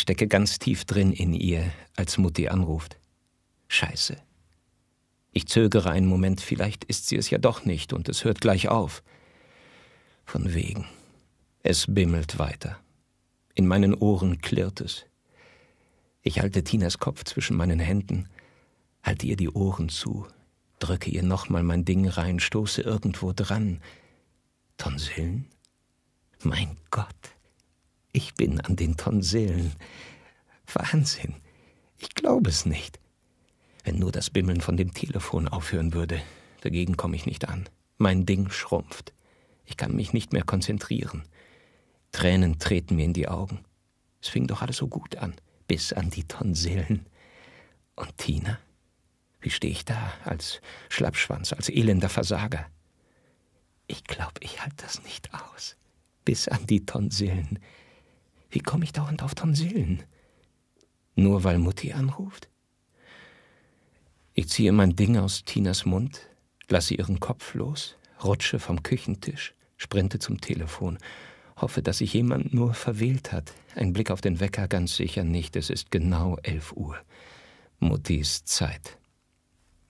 stecke ganz tief drin in ihr, als Mutti anruft. Scheiße. Ich zögere einen Moment, vielleicht ist sie es ja doch nicht und es hört gleich auf. Von wegen. Es bimmelt weiter. In meinen Ohren klirrt es. Ich halte Tinas Kopf zwischen meinen Händen, halte ihr die Ohren zu, drücke ihr nochmal mein Ding rein, stoße irgendwo dran. Tonsillen? Mein Gott, ich bin an den Tonsillen. Wahnsinn, ich glaube es nicht. Wenn nur das Bimmeln von dem Telefon aufhören würde, dagegen komme ich nicht an. Mein Ding schrumpft. Ich kann mich nicht mehr konzentrieren. Tränen treten mir in die Augen. Es fing doch alles so gut an, bis an die Tonsillen. Und Tina? Wie stehe ich da, als Schlappschwanz, als elender Versager? Ich glaube, ich halte das nicht aus. Bis an die Tonsillen. Wie komme ich dauernd auf Tonsillen? Nur weil Mutti anruft? Ich ziehe mein Ding aus Tinas Mund, lasse ihren Kopf los, rutsche vom Küchentisch, sprinte zum Telefon, hoffe, dass sich jemand nur verwählt hat. Ein Blick auf den Wecker, ganz sicher nicht, es ist genau 11 Uhr. Muttis Zeit.